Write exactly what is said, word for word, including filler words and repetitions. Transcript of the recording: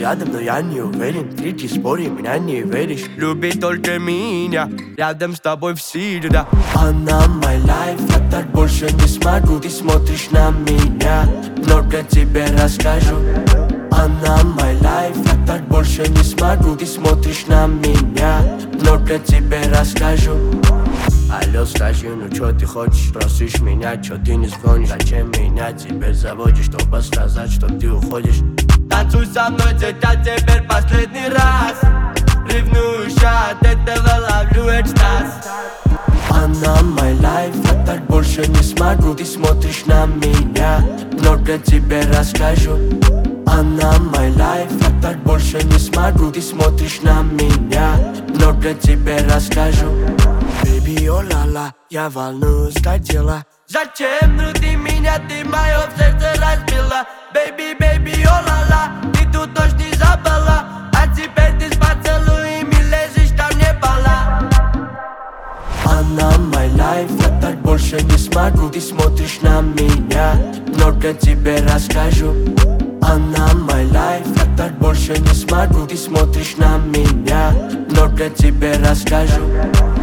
рядом, но я не уверен. Третий споре, меня не веришь. Люби только меня, рядом с тобой всегда. Она my life, я так больше не смогу. Ты смотришь на меня, много тебе расскажу. Она my life, я так больше не смогу. Ты смотришь на меня, много тебе расскажу. Алло, скажи, ну чё ты хочешь? Просишь меня, чё ты не склонишь? Зачем меня теперь заводишь, чтобы сказать, что ты уходишь? Танцуй со мной, дитя, теперь последний раз. Ревнуешь, от этого ловлю экстаз. Она my life, я так больше не смогу. Ты смотришь на меня, много тебе расскажу. Она my life, я так больше не смогу. Ты смотришь на меня, много тебе расскажу. Baby, о ла ла, я волнуюсь, как дела? Зачем внутри меня ты мое в сердце разбила? Baby, baby, о ла ла, ты тут ночь не забыла. А теперь ты с поцелуями лезешь, там не бала. Она my life, я так больше не смогу. Ты смотришь на меня, много тебе расскажу. Она my life, я так больше не смогу. Ты смотришь на меня, много тебе расскажу.